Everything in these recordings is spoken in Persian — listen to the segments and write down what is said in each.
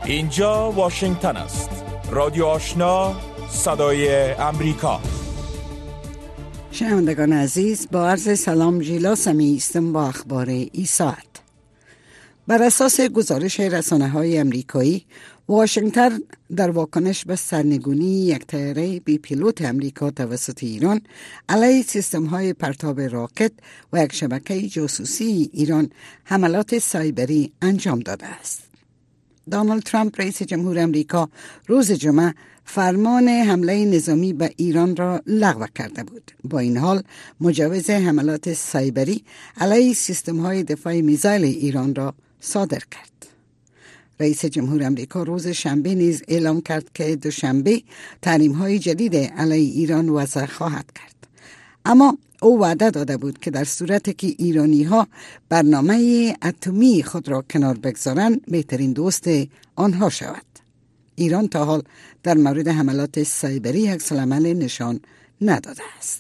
اینجا واشنگتن است. رادیو آشنا، صدای امریکا. شنوندگان عزیز، با عرض سلام جیلا سمی استم با اخبار ای ساعت. بر اساس گزارش رسانه‌های امریکایی، واشنگتن در واکنش به سرنگونی یک طیاره بی پیلوت امریکا توسط ایران علیه سیستم‌های پرتاب راکت و یک شبکه جاسوسی ایران حملات سایبری انجام داده است. دونالد ترامپ رئیس جمهور امریکا روز جمعه فرمان حمله نظامی به ایران را لغو کرده بود. با این حال مجوز حملات سایبری علیه سیستم‌های دفاع میزایل ایران را صادر کرد. رئیس جمهور امریکا روز شنبه نیز اعلام کرد که دوشنبه تحریم‌های جدید علیه ایران وضع خواهد کرد. اما او وعده داده بود که در صورتی که ایرانی‌ها برنامه اتمی خود را کنار بگذارند، بهترین دوست آنها شود. ایران تا حال در مورد حملات سایبری عکس‌العمل نشان نداده است.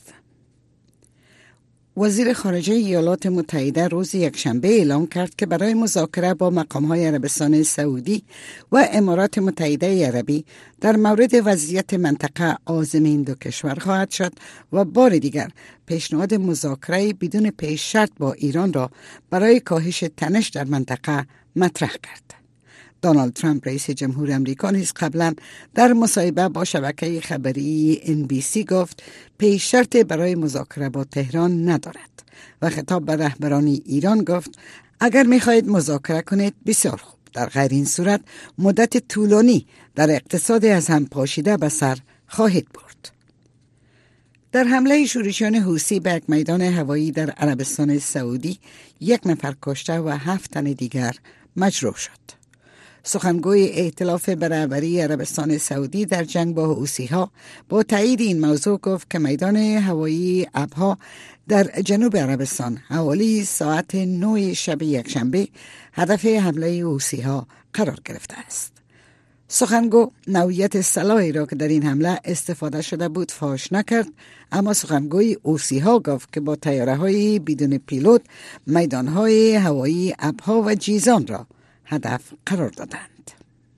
وزیر خارجه ایالات متحده روز یکشنبه اعلام کرد که برای مذاکره با مقام‌های عربستان سعودی و امارات متحده عربی در مورد وضعیت منطقه عازم این دو کشور خواهد شد و بار دیگر پیشنهاد مذاکره بدون پیش شرط با ایران را برای کاهش تنش در منطقه مطرح کرد. دونالد ترامپ رئیس جمهور امریکا نیز قبلا در مصاحبه با شبکه خبری NBC گفت پیش شرط برای مذاکره با تهران ندارد و خطاب به رهبران ایران گفت اگر می‌خواهید مذاکره کنید بسیار خوب، در غیر این صورت مدت طولانی در اقتصاد از هم پاشیده به سر خواهید برد. در حمله شورشیان حوثی به یک میدان هوایی در عربستان سعودی 1 نفر کشته و 7 تن دیگر مجروح شد. سخنگوی ائتلاف برابری عربستان سعودی در جنگ با حوثی‌ها با تایید این موضوع گفت که میدان هوایی ابها در جنوب عربستان حوالی ساعت 9 شب یکشنبه هدف حمله حوثی‌ها قرار گرفته است. سخنگو نوعیت سلاحی را که در این حمله استفاده شده بود فاش نکرد، اما سخنگوی حوثی‌ها گفت که با طیاره‌های بدون پیلوت میدان‌های هوایی ابها و جیزان را هدف قرار دادند.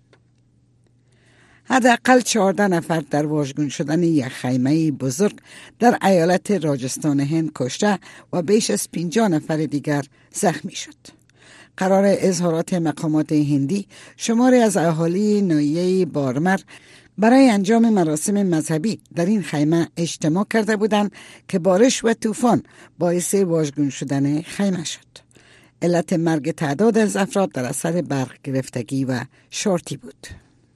حداقل 14 نفر در واژگون شدن یک خیمه بزرگ در ایالت راجستان هند کشته و بیش از 50 نفر دیگر زخمی شد. قرار اظهارات مقامات هندی شماری از اهالی ناحیه بارمر برای انجام مراسم مذهبی در این خیمه اجتماع کرده بودند که بارش و طوفان باعث واژگون شدن خیمه شد. علت مرگ تعداد از افراد در اثر برق گرفتگی و شورتی بود.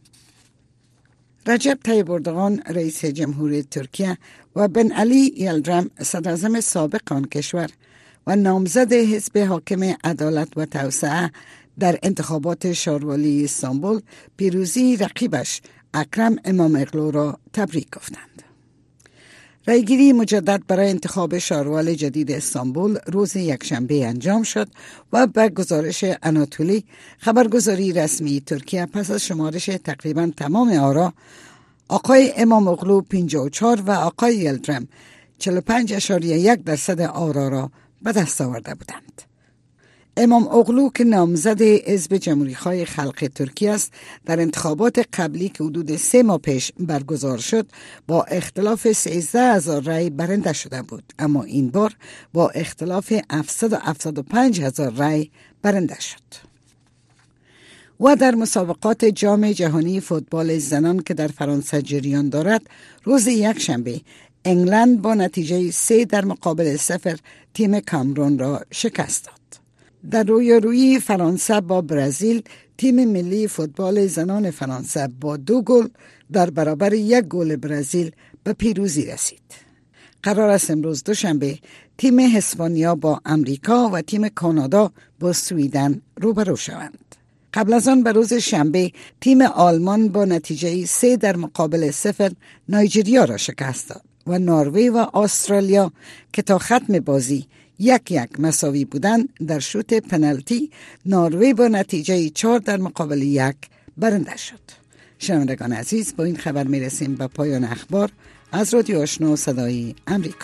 رجب طیب اردوغان رئیس جمهور ترکیه و بن علی یلدرم صدراعظم سابق آن کشور و نامزد حزب حاکم عدالت و توسعه در انتخابات شاروالی استانبول پیروزی رقیبش اکرم اماماغلو را تبریک گفتند. رایگیری مجدد برای انتخاب شاروال جدید استانبول روز یکشنبه انجام شد و به گزارش آناتولی خبرگزاری رسمی ترکیه پس از شمارش تقریبا تمام آرا، آقای اماماغلو 54 و آقای یلدرم 45.1% آرا را به دست آورده بودند. اماماغلو که نامزد حزب جمهوری‌خواه خلق ترکیه است، در انتخابات قبلی که حدود 3 ماه پیش برگزار شد با اختلاف 13,000 رای برنده شده بود، اما این بار با اختلاف 775,000 رای برنده شد. و در مسابقات جام جهانی فوتبال زنان که در فرانسه جریان دارد، روز یکشنبه انگلند با نتیجه 3-0 تیم کامرون را شکست داد. در رویارویی فرانسه با برزیل، تیم ملی فوتبال زنان فرانسه با 2 گل در برابر 1 گل برزیل به پیروزی رسید. قرار است امروز دوشنبه تیم اسپانیا با امریکا و تیم کانادا با سویدن روبرو شوند. قبل از آن به روز شنبه تیم آلمان با نتیجه 3-0 نایجریا را شکست داد و نروژ و استرالیا که تا ختم بازی 1-1 مساوی بودند در شوت پنالتی نروژ با نتیجه 4-1 برنده شد. شنوندگان عزیز، با این خبر میرسیم به پایان اخبار از رادیو آشنا صدای امریکا.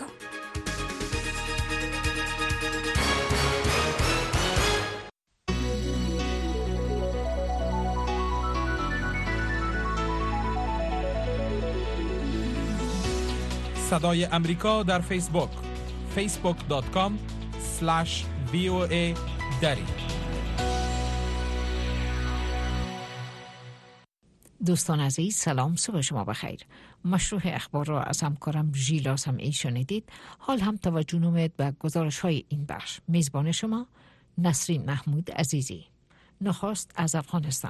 صدای امریکا در فیسبوک facebook.com/VOA دری. دوستان عزیز سلام، صبح شما بخیر. مشروع اخبار را از همکارم ژیلا سمعی شنیدید. حال هم توجه نمید به گزارش های این بخش. میزبان شما نسرین محمود عزیزی. نخست از افغانستان.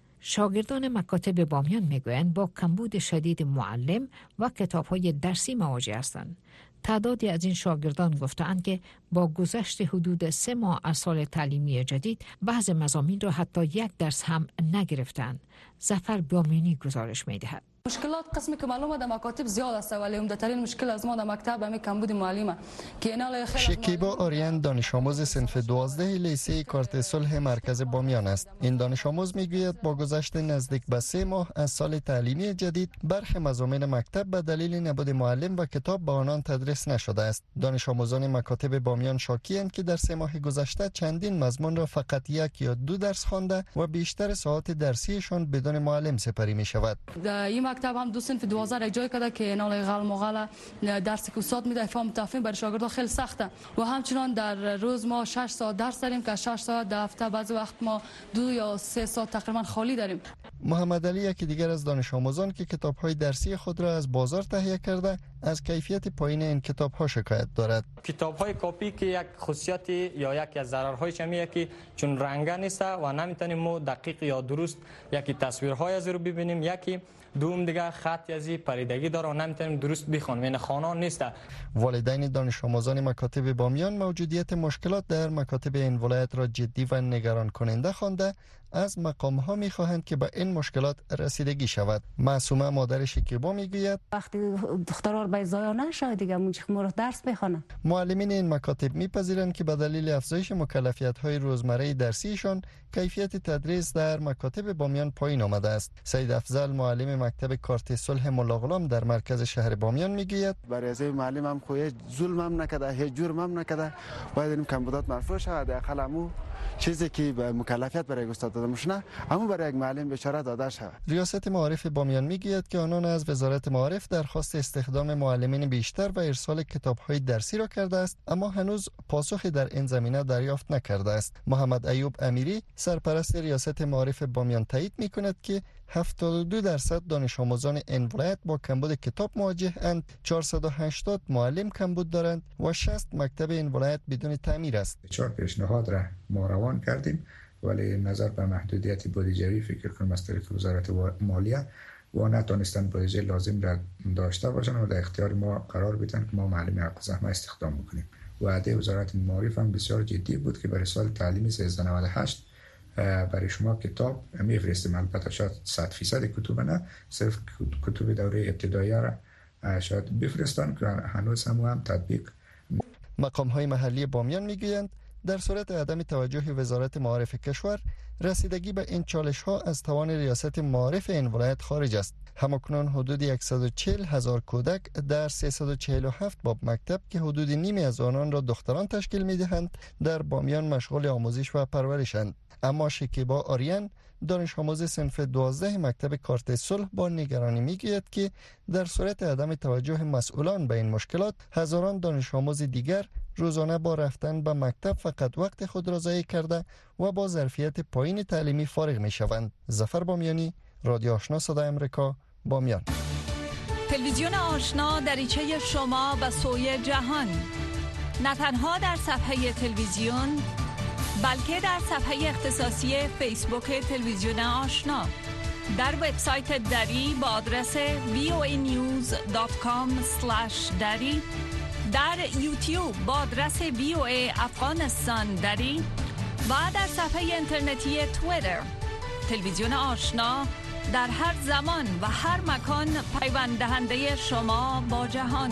شاگردان مکاتب بامیان میگویند با کمبود شدید معلم و کتاب‌های درسی مواجه هستند. تعدادی از این شاگردان گفتند که با گذشت حدود 3 ماه از سال تعلیمی جدید بعض مضامین را حتی 1 درس هم نگرفتند. ظفر بامیانی گزارش می‌دهد. مشکلات قسمی که معلومه در مکاتب زیاد است، ولی عمده‌ترین مشکل از ما در مکتب همین کمبود معلمه که اینا شکیبا آریان دانش آموز صنف 12 لیسه کارت صلح مرکز بامیان است. این دانش آموز میگوید با گذشت نزدیک به 3 ماه از سال تعلیمی جدید برخی مضامین مکتب به دلیل نبود معلم و کتاب به آنان تدریس نشده است. دانش آموزان مکاتب بامیان شاکی‌اند که در 3 ماه گذشته چندین مضمون را فقط 1 یا 2 درس خوانده و بیشتر ساعات درسیشان بدون معلم سپری می شود. مکتب هم 2 صنف 12 را جای کرده که نال غل مغل درسی که استاد میده فهم تفهیم برای شاگردان خیلی سخته و همچنان در روز ما 6 ساعت درس داریم که 6 ساعت در هفته بعضی وقت ما 2 یا 3 ساعت تقریبا خالی داریم. محمد علی یکی دیگر از دانش آموزان که کتاب‌های درسی خود را از بازار تهیه کرده از کیفیت پایین این کتاب‌ها شکایت دارد. کتاب‌های کاپی که یک خصوصیت یا یکی از ضررهایش همیه که چون رنگه نیست و نمیتونیم ما دقیق یا درست یکی تصویرهای از رو ببینیم، یکی دوم دیگه خط یزی پریدگی داره و نمیتونیم درست بخونیم، یعنی خوانان نیست. والدین دانش آموزان مکاتب بامیان موجودیت مشکلات در مکاتب این ولایت را جدی و نگران کننده خوانده از مقام‌ها می‌خواهند که به این مشکلات رسیدگی شود. معصومه مادر شکیبا میگوید وقتی دخترها به ضایع نشه دیگه مورد درس بخونه. معلمین این مکاتب میپذیرند که به دلیل افزایش مکلفیت‌های روزمره درسیشان کیفیت تدریس در مکاتب بامیان پایین آمده است. سید افضل معلم مکتب کارت صلح ملاغلام در مرکز شهر بامیان میگوید برای از معلم هم خوی ظلم هم نکرده، هیچ جرم هم نکرده، باید این کمبودات مرفوع شود. داخل همو چیزی که به مکلفیت برای استاد داده میشه همون برای یک معلم بیچاره داده شود. ریاست معارف بامیان میگوید که آنان از وزارت معارف درخواست استخدام معلمین بیشتر و ارسال کتاب‌های درسی را کرده است، اما هنوز پاسخی در این زمینه دریافت نکرده است. محمد ایوب امیری سرپرست ریاست معارف بامیان تایید میکند که 72% دانش آموزان این ولایت با کمبود کتاب مواجه اند، 480 معلم کمبود دارند و 60 مکتب این ولایت بدون تعمیر است. 4 پیشنهاد را ما روان کردیم، ولی نظر به محدودیت بودجه‌ای فکر کنم از طریق وزارت مالیه و نتونستن بودجه لازم را داشته باشند و در اختیار ما قرار بدن که ما معلم حق زحمه استخدام بکنیم. وعده وزارت معارف هم بسیار جدی بود که برای سال تعلیمی 1398 برای شما کتاب میفرستیم، البته شاید 100% کتب نه، صرف کتب دوره ابتدایی را شاید بفرستن که هنوز هم تطبیق. مقام‌های محلی بامیان میگویند در صورت عدم توجه وزارت معارف کشور رسیدگی به این چالش‌ها از توان ریاست معارف این ولایت خارج است. همکنون حدود 140,000 کودک در 347 باب مکتب که حدود نیمی از آنان را دختران تشکیل می‌دهند در بامیان مشغول آموزش و پرورشند. اما شکیبا آریان دانش آموز صنف 12 مکتب کارت صلح با نگرانی میگوید که در صورت عدم توجه مسئولان به این مشکلات هزاران دانش آموز دیگر روزانه با رفتن به مکتب فقط وقت خود را ضایع کرده و با ظرفیت پایین تعلیمی فارغ می شوند. ظفر بامیانی، رادیو آشنا صدای امریکا، بامیان. تلویزیون آشنا دریچه شما به سوی جهان، نه تنها در صفحه تلویزیون بلکه در صفحه اختصاصی فیسبوک تلویزیون آشنا، در وبسایت دری با آدرس voanews.com/dari، در یوتیوب با آدرس VOA افغانستان دری و در صفحه اینترنتی توییتر. تلویزیون آشنا در هر زمان و هر مکان پیوند دهنده شما با جهان.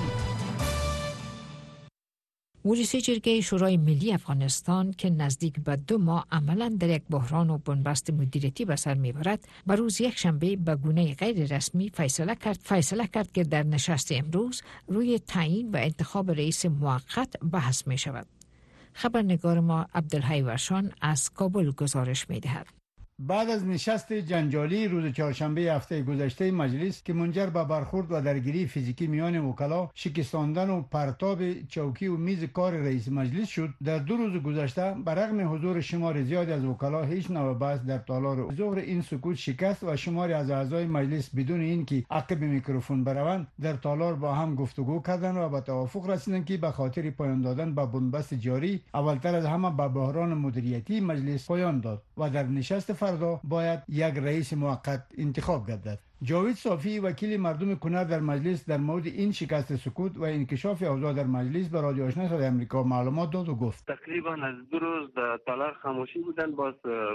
مجلس جرگه شورای ملی افغانستان که نزدیک به 2 ماه عملاً در یک بحران و بنبست مدیریتی به سر میبرد، به روز یکشنبه به گونه غیر رسمی فیصله کرد که در نشست امروز روی تعیین و انتخاب رئیس موقت بحث می شود. خبرنگار ما عبدالحی ورشان از کابل گزارش می دهد. بعد از نشست جنجالی روز چهارشنبه هفته گذشته مجلس که منجر به برخورد و درگیری فیزیکی میان وکلا، شکستاندن و پرتاب چوکی و میز کار رئیس مجلس شد، در 2 روز گذشته برغم حضور شمار زیادی از وکلا هیچ نوع بحث در تالار ظهر این سکوت شکست و شماری از اعضای مجلس بدون اینکه عقب میکروفون بروند در تالار با هم گفتگو کردند و به توافق رسیدند که به خاطر پایان دادن به بنبست جاری اولتر از همه به بحران مدیریتی مجلس پایان داد و در نشست فردا باید یک رئیس موقت انتخاب گردد. جاوید صافی وکیل مردم کنر در مجلس در مورد این شکست سکوت و انکشاف اوضاع در مجلس به رادیو آشنا صدای آمریکا معلومات داد و گفت تقریبا از 2 روز تالار خاموشی بودن، باز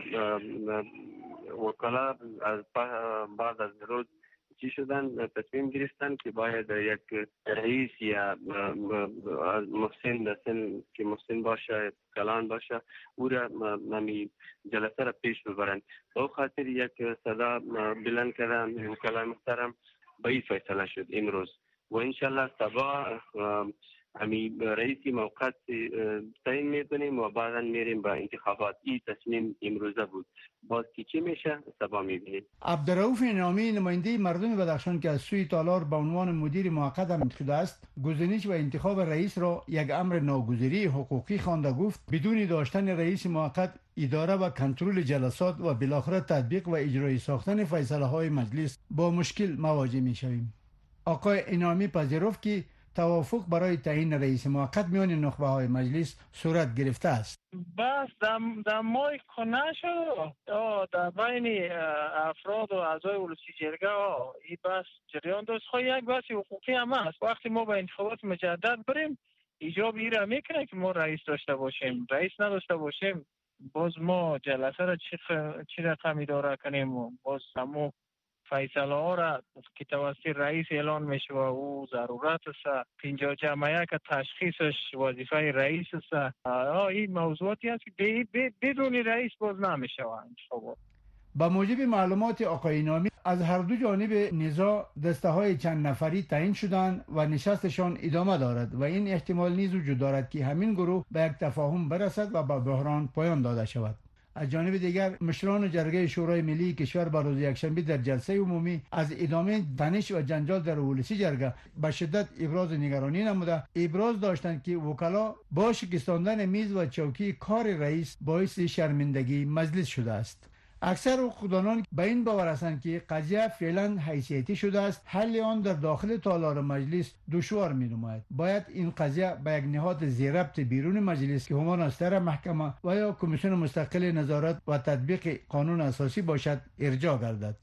وکلا از بعد از روز چی شدن تصمیم گرفتن که باید یک رئیس یا محسن که محسن باشه کلان باشه او را نمی جلسه را پیش ببرند. به خاطر یک صدا بلند کردن وکلای محترم به این فیصله شد امروز و انشالله صبح همی رئیسی موقت تعیین میکنیم و بعدا میریم به انتخابات. این تصمیم امروزه بود، باز که چی میشه صبح میبینیم. عبدالرؤوف انعامی نماینده مردم بدخشان که از سوی تالار به عنوان مدیر موقت انتخاب شده است، گزینش و انتخاب رئیس را یک امر ناگزیری حقوقی خوانده. گفت بدون داشتن رئیس موقت اداره و کنترل جلسات و بالاخره تطبیق و اجرای ساختن فیصله های مجلس با مشکل مواجه میشویم. آقای انعامی پذیرفت که توافق برای تعیین رئیس موقت میان نخبه های مجلس صورت گرفته است. بس در ماه کنه شد در بین افراد و اعضای ولسی جرگه این بس جریان داشت. یک بحث حقوقی هم است. وقتی ما به انتخابات مجدد بریم ایجاب این را میکنه که ما رئیس داشته باشیم. رئیس نداشته باشیم باز ما جلسه را چی رقم اداره کنیم و باز همو فیصله ها را که توسط رئیس اعلان میشه و او ضرورت است 50 جمعه که تشخیصش وظیفه رئیس است. این موضوعاتی است که بدون رئیس باز نمیشه انتخابات. با موجب معلومات آقای نامی از هر دو جانب نزاع دسته های چند نفری تعیین شدند و نشستشان ادامه دارد و این احتمال نیز وجود دارد که همین گروه به یک تفاهم برسد و به بحران پایان داده شود. از جانب دیگر مشران جرگه شورای ملی کشور با روز یکشنبه در جلسه عمومی از ادامه تنش و جنجال در ولسی جرگه به شدت ابراز نگرانی نموده. ابراز داشتند که وکلا با شکستاندن میز و چوکی کار رئیس باعث شرمندگی مجلس شده است. اکثر حقوقدانان به این باور هستند که قضیه فعلا حیثیتی شده است، حل آن در داخل تالار مجلس دشوار می نماید. باید این قضیه به یک نهاد ذی‌ربط بیرون مجلس که همان استر محکمه و یا کمیسیون مستقل نظارت و تطبیق قانون اساسی باشد ارجاع گردد.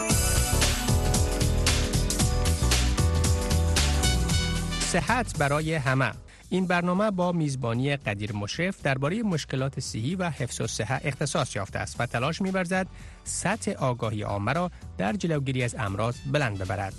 صحت برای همه. این برنامه با میزبانی قدیر مشرف درباره مشکلات صحی و حفظ الصحه اختصاص یافته است و تلاش می‌ورزد سطح آگاهی عامه را در جلوگیری از امراض بلند ببرد.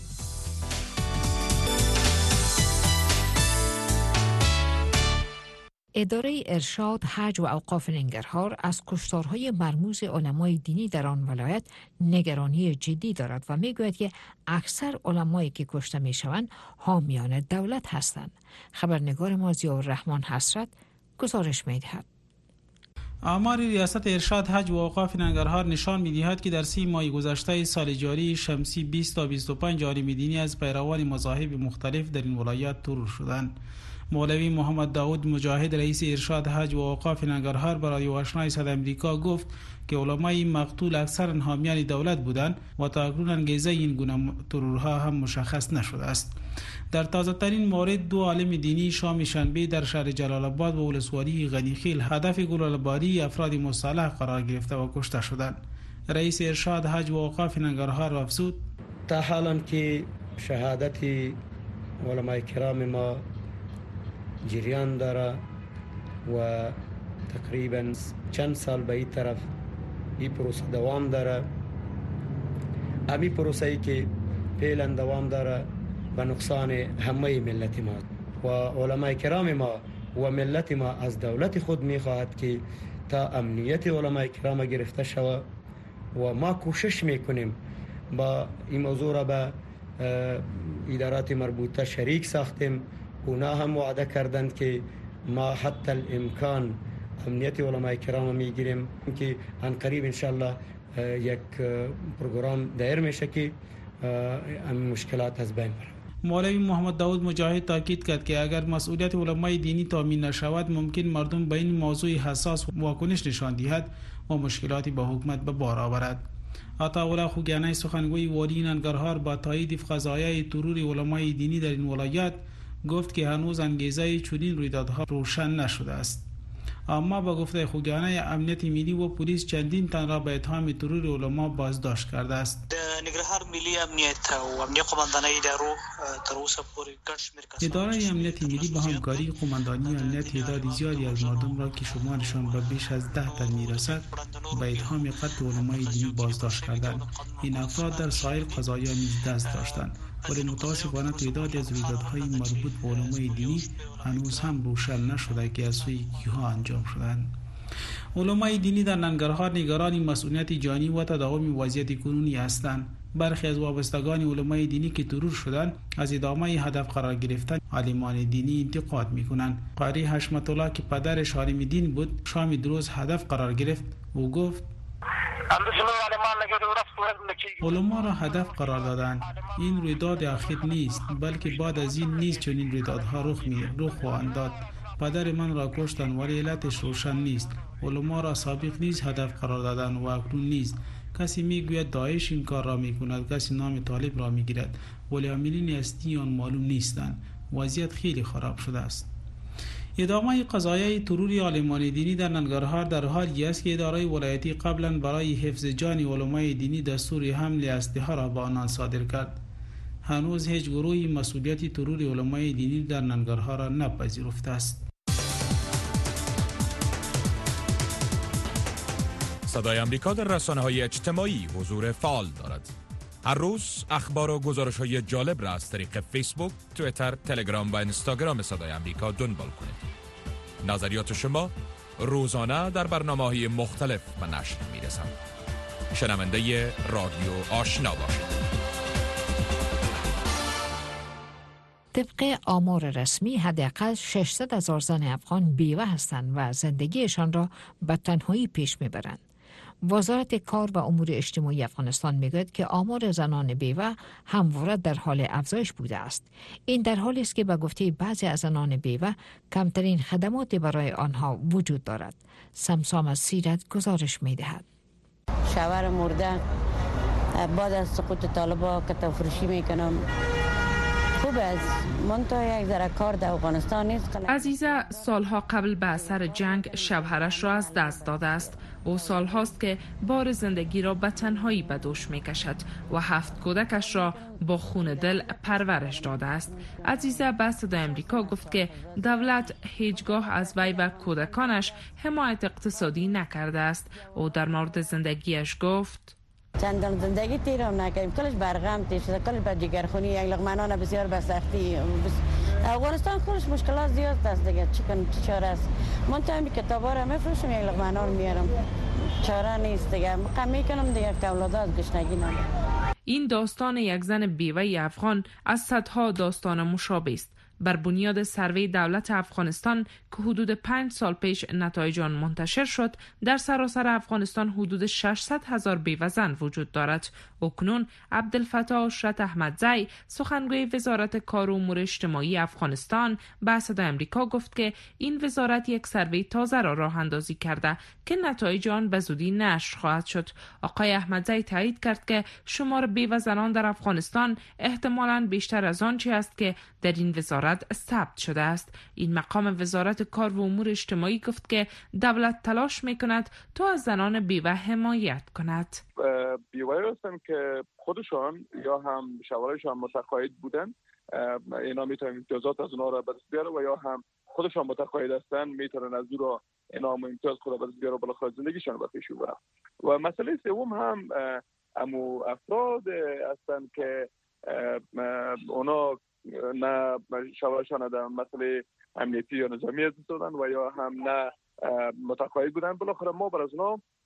اداره ارشاد، حج و اوقاف ننگرهار از کشتارهای مرموز علمای دینی در آن ولایت نگرانی جدی دارد و میگوید که اکثر علمایی که کشته میشوند حامیان دولت هستند. خبرنگار ما ضیاءالرحمن حسرت گزارش میدهد. آمار ریاست ارشاد، حج و اوقاف ننگرهار نشان می‌دهد که در 30 ماه گذشته سال جاری شمسی 20 تا 25 عالم دینی از پیروان مذاهب مختلف در این ولایت ترور شدند. مولوی محمد داود مجاهد رئیس ارشاد حج و اوقاف ننگرهار برای رادیو آشنای صدای آمریکا گفت که علمای مقتول اکثر حامیان دولت بودند و تا اکنون انگیزه این گونه ترورها هم مشخص نشده است. در تازه ترین مورد 2 عالم دینی شام شنبه در شهر جلال آباد و ولسوالی غنیخیل هدف گلوله‌باری افراد مسلح قرار گرفته و کشته شدند. رئیس ارشاد حج و اوقاف ننگرهار افزود تا حالا که شهادت علمای کرام ما جریان داره و تقریبا چند سال به این طرف این پروسه دوام داره. امی پروسه ای که فعلا دوام داره و نقصان همه ملت ما و علمای کرام ما و ملت ما از دولت خود میخواهد که تا امنیت علمای کرام گرفته شود و ما کوشش میکنیم با این موضوع را به ادارات مربوطه شریک ساختیم. اونا هم وعده کردند که ما حتی الامکان امنیت علمای کرام میگیریم که ان قریب انشالله یک پروگرام دایر میشه که این مشکلات از بین بره. مولوی محمد داود مجاهد تاکید کرد که اگر مسئولیت علمای دینی تامین نشود ممکن مردم به این موضوع حساس واکنش نشان دهد و مشکلاتی با حکومت به بار آورد. عطاالله خوگیانی سخنگوی والی ننگرهار با تایید قضایای ترور علمای دینی در این ولایت گفت که هنوز انگیزه چنین رویدادها روشن نشده است. اما با گفته خوگیانی امنیت ملی و پلیس چندین تن را به اتهام ترور علما بازداشت کرده است. ننګرهار ملی امنیت او امنیت قوماندانۍ ادارو تر اوسه پورې ګڼ شمېر کسان اداره امنیت ملی با همکاری قوماندانی امنیت تعداد زیادی از مردم را که شمارشان به بیش از 10 تن میرسد به اتهام قتل علمای دینی بازداشت کردند. این افراد در سایر قضایا نیز دست داشتند، ولی متاسفانه تعدادی از رویدادهای مربوط به علمای دینی هنوز هم روشن نشده که از سوی کیها انجام شدند. علمای دینی در ننگرهار نگران مسئولیت جانی و تداوم وضعیت کنونی هستند. برخی از وابستگان علمای دینی که ترور شدند از ادامه هدف قرار گرفتن عالمان دینی انتقاد میکنند. قاری حشمت الله که پدرش عالم دین بود شام دروز هدف قرار گرفت و گفت علما را هدف قرار دادند. این رویداد اخیر نیست، بلکه بعد از این نیز چنین رویدادها رخ خواهند داد. پدر من را کشتن ولی علتش روشن نیست. علما را سابق نیز هدف قرار دادن و اکنون نیست. کسی میگوید داعش این کار را میکند، کسی نام طالب را میگیرد، ولی عاملین اصلی آن معلوم نیستند. وضعیت خیلی خراب شده است. ادامه قضایای ترور عالمان دینی در ننگرهار در حالی است که اداره ولایتی قبلا برای حفظ جان علمای دینی دستور حمل اسلحه را به آنان صادر کرد. هنوز هیچ گروهی مسئولیت ترور علمای دینی در ننگرهار را نپذیرفته است. صدای امریکا در رسانه‌های اجتماعی حضور فعال دارد. هر روز اخبار و گزارش‌های جالب را از طریق فیسبوک، توییتر، تلگرام و اینستاگرام صدای امریکا دنبال کنید. نظریات شما روزانه در برنامه‌های مختلف به نشر می‌رسند. شنونده رادیو آشنا باشید. طبق آمار رسمی حداقل 600,000 زن افغان بیوه هستند و زندگیشان را به تنهایی پیش میبرند. وزارت کار و امور اجتماعی افغانستان میگوید که آمار زنان بیوه همواره در حال افزایش بوده است. این در حالی است که به گفته بعضی از زنان بیوه کمترین خدمات برای آنها وجود دارد. سمسام از سیرت گزارش میدهد. شوهر مرده بعد از سقوط طالبان که تفرشی میکنم خوب است. من تا یک ذره کار در افغانستان نیست. عزیزه سالها قبل به اثر جنگ شوهرش را از دست داده است. او سالهاست که بار زندگی را به تنهایی به دوش می کشد و 7 کودکش را با خون دل پرورش داده است. عزیزه به صدای امریکا گفت که دولت هیچگاه از وی و کودکانش حمایت اقتصادی نکرده است. او در مورد زندگیش گفت چندان زندگی تیرم نکردیم، کلش برغم تیر شده، کلش به جگرخونی، یک لقمه نان بسیار به سختی. افغانستان خودش مشکلات زیاد است دیگه، چه چاره است. من تا این کتابا رو میفروشم، یک لقمه نان میارم، چاره نیست دیگه. کم میکنم دیگه که اولادات گشنگی ندارن. این داستان یک زن بیوه افغان از صدها داستان مشابه است. بر بنیاد سروی دولت افغانستان که حدود 5 سال پیش نتایج آن منتشر شد، در سراسر افغانستان حدود 600,000 بیوه زن وجود دارد. اکنون عبدالفتاح اشرت احمدزی سخنگوی وزارت کار و امور اجتماعی افغانستان به صدای امریکا گفت که این وزارت یک سروی تازه را راه اندازی کرده که نتایج آن به زودی نشر خواهد شد. آقای احمدزی تایید کرد که شمار بیوه زنان در افغانستان احتمالاً بیشتر از آنچه است که در این وزارت ثبت شده است. این مقام وزارت کار و امور اجتماعی گفت که دولت تلاش میکند تا از زنان بیوه حمایت کند. بیوه هستن که خودشان یا هم شوهرشان متقاعد بودن، اینا میتونن امتیازات از اونها را به دست بیاره و یا هم خودشان متقاعد هستن میتونن از اون را انعام امتیاز خود به دست بیاره و بالاخره زندگیشان به پیش ببرن. و مسئله سوم هم امو افراد هستن که اونا نه شوهرشان در مسئله امنیتی یا نظامی دادن و یا هم نه متقاعد بودن. بالاخره ما بر از اونا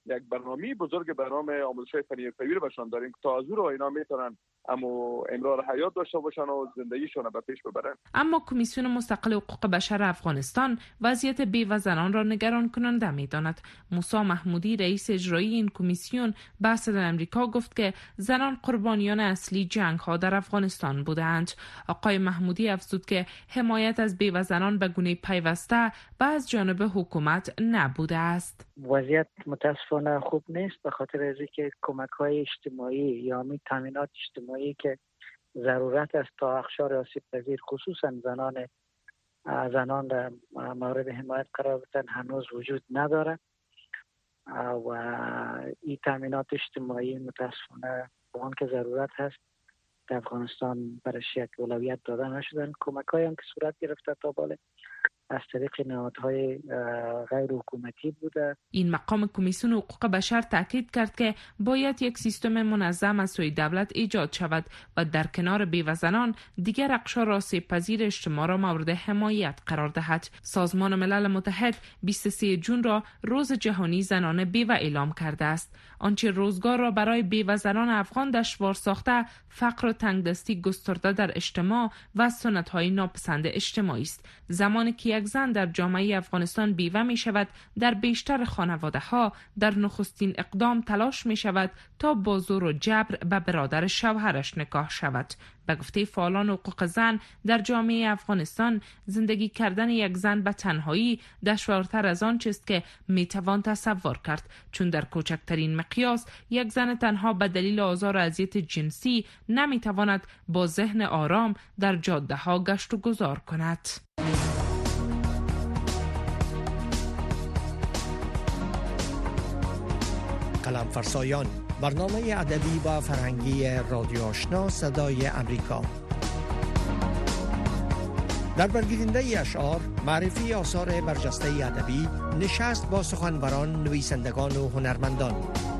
یک برنامه بزرگ برنامه آموزش‌های فنی حرفه‌ای رو بهشون داریم تا از اون اینا میتونن اما امرار حیات داشته باشن و زندگیشون رو به پیش ببرن. اما کمیسیون مستقل حقوق بشر افغانستان وضعیت بیوه و زنان را نگران کننده می‌داند. موسی محمودی رئیس اجرایی این کمیسیون به صدای آمریکا گفت که زنان قربانیان اصلی جنگ‌ها در افغانستان بودند. آقای محمودی افزود که حمایت از بیوه زنان به گونه پیوسته از جانب حکومت نبوده است. وضعیت متاسفانه خوب نیست به خاطر از اینکه کمک‌های اجتماعی یا تامینات اجتماعی که ضرورت است تا اقشار آسیب پذیر خصوصا زنان در مورد حمایت قرار بدن هنوز وجود نداره و این تامینات اجتماعی متاسفانه به آن که ضرورت هست در افغانستان برایش یک اولویت داده نشدن. کمک‌هایی هم که صورت گرفته تا بالا از طریق نهادهای غیر حکومتی بوده. این مقام کمیسیون حقوق بشر تاکید کرد که باید یک سیستم منظم از سوی دولت ایجاد شود و در کنار بیوه زنان دیگر اقشار آسیب پذیر اجتماع را مورد حمایت قرار دهد. سازمان ملل متحد 23 جون را روز جهانی زنان بیوه اعلام کرده است. آنچه روزگار را برای بیوه زنان افغان دشوار ساخته فقر و تنگدستی گسترده در اجتماع و سنت‌های ناپسند اجتماعی است. زمانی که یک زن در جامعه افغانستان بیوه می شود، در بیشتر خانواده ها در نخستین اقدام تلاش می شود تا با زور و جبر به برادر شوهرش نکاح شود. به گفته فعالان حقوق زن در جامعه افغانستان زندگی کردن یک زن به تنهایی دشوارتر از آن چیست که می توان تصور کرد، چون در کوچکترین مقیاس یک زن تنها به دلیل آزار و اذیت جنسی نمی تواند با ذهن آرام در جاده ها گشت و گذار کند. قلم فرسایان، برنامه ادبی و فرهنگی رادیو آشنا صدای امریکا. در برگیرنده اشعار، معرفی آثار برجسته ادبی، نشست با سخنوران، نویسندگان و هنرمندان.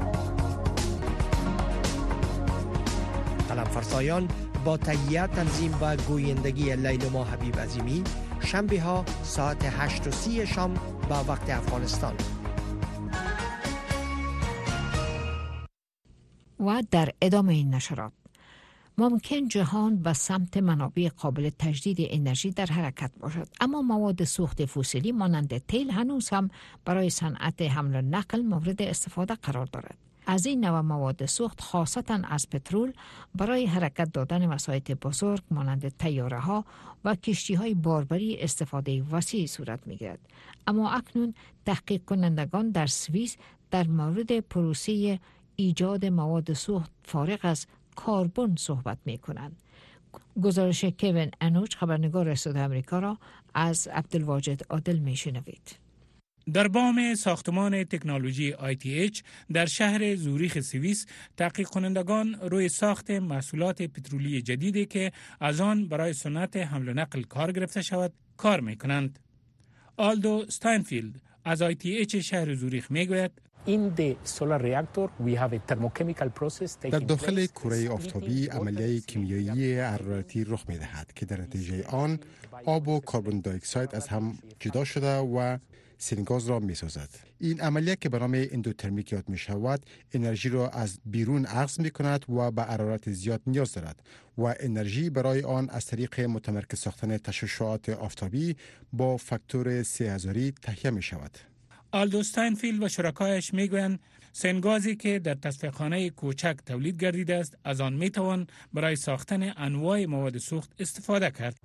قلم فرسایان با تهیه، تنظیم و گویندگی لیلما حبیب عظیمی، شنبه ها ساعت 8:30 شام با وقت افغانستان. و در ادامه این نشرات، ممکن جهان به سمت منابع قابل تجدید انرژی در حرکت باشد، اما مواد سوخت فسیلی مانند تیل هنوز هم برای صنعت حمل و نقل مورد استفاده قرار دارد. از این نوع مواد سوخت خاصتا از پترول برای حرکت دادن وسایط بزرگ مانند طیاره ها و کشتی های باربری استفاده وسیع صورت می گیرد. اما اکنون تحقیق کنندگان در سوئیس در مورد پروسه ایجاد مواد سوخت فارغ از کربن صحبت می کنند. گزارش کوین انوچ، خبرنگار صدای آمریکا، را از عبدالواجد عادل می شنوید. در بام ساختمان تکنولوژی ITH در شهر زوریخ سوئیس، تحقیق کنندگان روی ساخت محصولات پترولی جدیدی که از آن برای صنعت حمل و نقل کار گرفته شود کار می کنند. آلدو استاینفیلد از ITH شهر زوریخ می گوید در داخل کره آفتابی عملیه کیمیایی حرارتی رخ می دهد که در نتیجه آن آب و کربن دی اکساید از هم جدا شده و سینگاز را می سازد. این عملیه که به نام اندوترمیک یاد می شود، انرژی را از بیرون اخذ می کند و به حرارت زیاد نیاز دارد و انرژی برای آن از طریق متمرکز ساختن تشعشعات آفتابی با فاکتور 3000 تهیه می شود. آلدو استاینفیلد و شرکایش میگویند سنگازی که در تصفیه‌خانه کوچک تولید گردیده است، از آن میتوان برای ساختن انواع مواد سوخت استفاده کرد.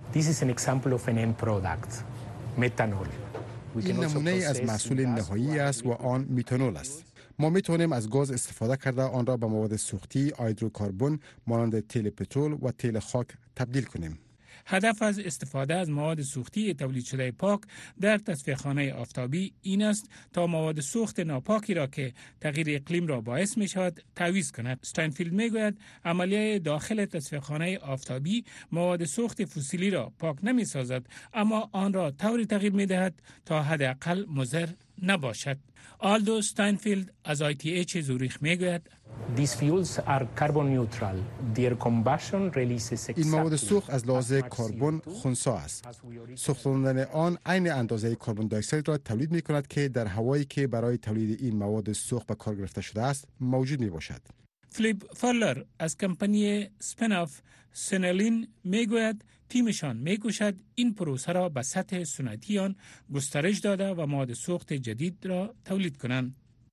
این نمونه از محصول نهایی است و آن میتانول است. ما میتوانیم از گاز استفاده کرده آن را به مواد سوختی هیدروکربن مانند تیل پترول و تیل خاک تبدیل کنیم. هدف از استفاده از مواد سوختی تولید شده پاک در تصفیه‌خانه آفتابی این است تا مواد سوخت ناپاکی را که تغییر اقلیم را باعث می شود تعویض کند. استاینفیلد می گوید عملیه داخل تصفیه‌خانه آفتابی مواد سوخت فسیلی را پاک نمی سازد، اما آن را طوری تغییر می دهد تا حداقل مضر نباشد. آلدو استاینفیلد از ITH زوریخ میگوید این مواد سوخت از لحاظ کربن خنثی است. سوختاندن آن عین اندازه کربن دی اکساید را تولید می کند که در هوایی که برای تولید این مواد سوخت به کار گرفته شده است موجود می باشد. فلیپ فالر از کمپانی اسپیناف سنلین میگوید تیمشان میکوشد این پروسه را به سطح سنتی آن گسترش داده و مواد سوخت جدید را تولید کنند.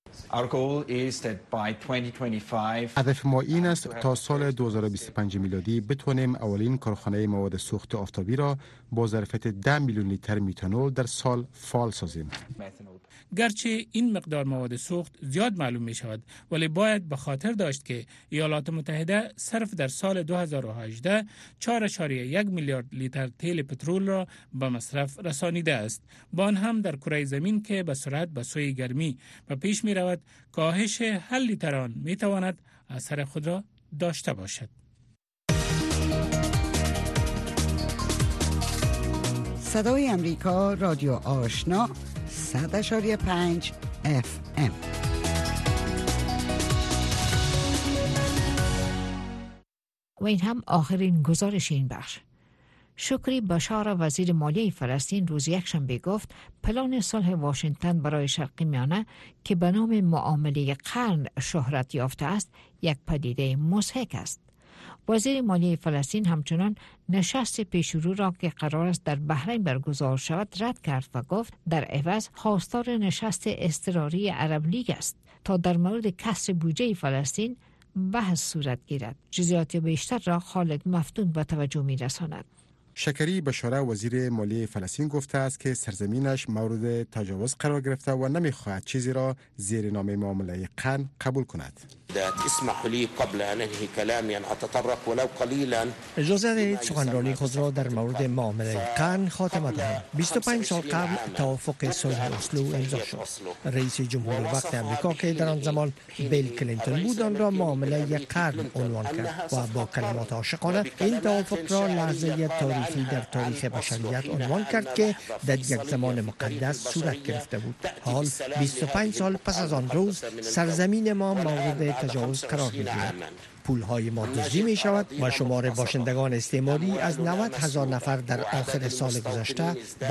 هدف ما این است تا سال 2025 میلادی بتوانیم اولین کارخانه مواد سوخت آفتابی را با ظرفیت 10 میلیون لیتر میتانول در سال فعال سازیم. گرچه این مقدار مواد سوخت زیاد معلوم می شود، ولی باید به خاطر داشت که ایالات متحده صرف در سال 2018 4.1 میلیارد لیتر تیل پترول را به مصرف رسانیده است. با آن هم در کره زمین که به سرعت به سوی گرمی و پیش می رود، کاهش هر لیتر آن می تواند اثر خود را داشته باشد. صدای امریکا، رادیو آشنا، 100.5 FM. و این هم آخرین گزارش این بخش. شکری بشار وزیر مالیه فلسطین روز یکشنبه گفت پلان صلح واشنگتن برای شرق میانه که به نام معامله قرن شهرت یافته است یک پدیده مضحک است. وزیر مالیه فلسطین همچنان نشست پیشرو را که قرار است در بحرین برگزار شود رد کرد و گفت در عوض خواستار نشست اضطراری عرب لیگ است تا در مورد کسر بودجه فلسطین بحث صورت گیرد. جزئیات بیشتر را خالد مفتون به توجه می رساند. شکری بشاره وزیر مالیه فلسطین گفته است که سرزمینش مورد تجاوز قرار گرفته و نمیخواهد چیزی را زیر نام معامله قرن قبول کند. اسمحوا لي قبل ان انهي كلامي ان اتطرق ولو قليلا. اجازه دهید سخنرانی خود را در مورد معامله قرن خاتمه دهم. 25 سال قبل توافق صلح اسلو امضا شد. رئیس جمهور وقت امریکا که در آن زمان بیل کلینتون بود آن را معامله قرن عنوان کرد و با کلمات عاشقانه این توافق را لحظه تاریخی در تاریخ بشریت عنوان کرد که در یک زمان مقدس صورت گرفته بود. حال 25 سال پس از آن روز سرزمین ما مورد تجاوز قرار می‌گیرد. پول‌های ما دزدی می‌شود و شمار باشندگان استعماری از 90,000 نفر در آخر سال گذشته به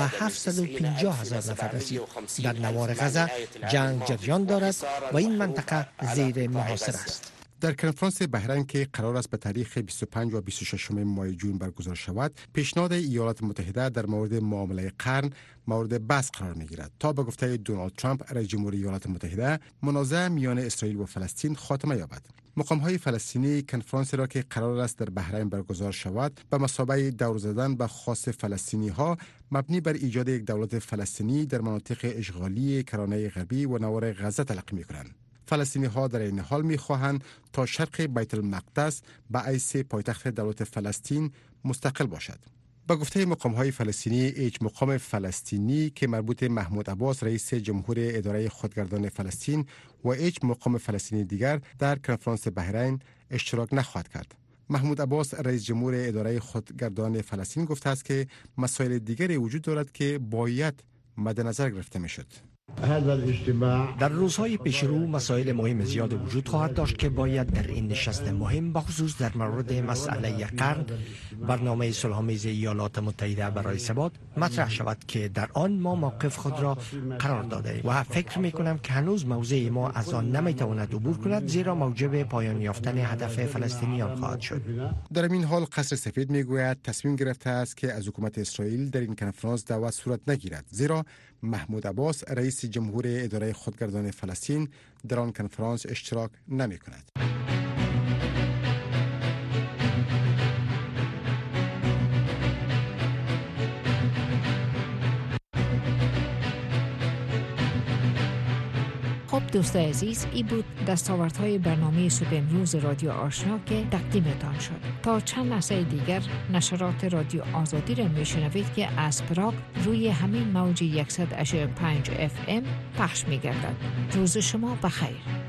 750,000 نفر رسید. در نوار غزه جنگ جریان دارد و این منطقه زیر محاصره است. در کنفرانس بحرین که قرار است به تاریخ 25 و 26 ماه جون برگزار شود، پیشنهاد ایالات متحده در مورد معامله قرن مورد بحث قرار می‌گیرد تا به گفته دونالد ترامپ رئیس جمهوری ایالات متحده منازعه میان اسرائیل و فلسطین خاتمه یابد. مقام‌های فلسطینی کنفرانس را که قرار است در بحرین برگزار شود به مثابه دور زدن به خواست فلسطینی‌ها مبنی بر ایجاد یک دولت فلسطینی در مناطق اشغالی کرانه غربی و نوار غزه تلقی می‌کنند. فلسطینی‌ها در این حال می‌خواهند تا شرق بیت المقدس به حیث پایتخت دولت فلسطین مستقل باشد. با گفته مقام‌های فلسطینی، هیچ مقام فلسطینی که مربوط محمود عباس رئیس جمهور اداره خودگردان فلسطین و هیچ مقام فلسطینی دیگر در کنفرانس بحرین اشتراک نخواهد کرد. محمود عباس رئیس جمهور اداره خودگردان فلسطین گفته است که مسائل دیگری وجود دارد که باید مد نظر گرفته می‌شد. در روزهای پیشرو مسائل مهم زیاد وجود خواهد داشت که باید در این نشست مهم بخصوص در مورد مسئله قرن برنامه صلح‌آمیز ایالات متحده برای ثبات مطرح شود که در آن ما موقف خود را قرار داده و فکر می‌کنم که هنوز موضع ما از آن نمی‌تواند عبور کند زیرا موجب پایان یافتن هدف فلسطینیان خواهد شد. در این حال قصر سفید می‌گوید تصمیم گرفته است که از حکومت اسرائیل در این کنفرانس دعوت صورت نگیرد زیرا محمود عباس رئیس جمهور اداره خودگردان فلسطین در آن کنفرانس اشتراک نمی کند. خب دوستای عزیز، این بود دستاوردهای برنامه صبح امروز رادیو آشنا که تقدیمتان شد. تا چند لحظه دیگر نشرات رادیو آزادی را میشنوید که از پراگ روی همین موج 100.5 FM پخش میگردد. روز شما بخیر.